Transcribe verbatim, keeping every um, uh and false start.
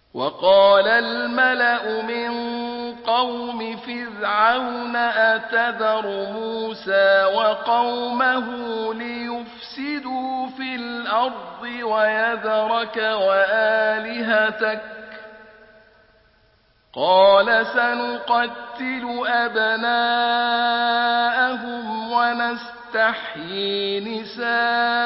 وقال الملأ من قوم فرعون أتذر موسى وقومه ليفسدوا في الأرض ويذرك وآلهتك قال سنقتل أبناءهم ونستحيي نساءهم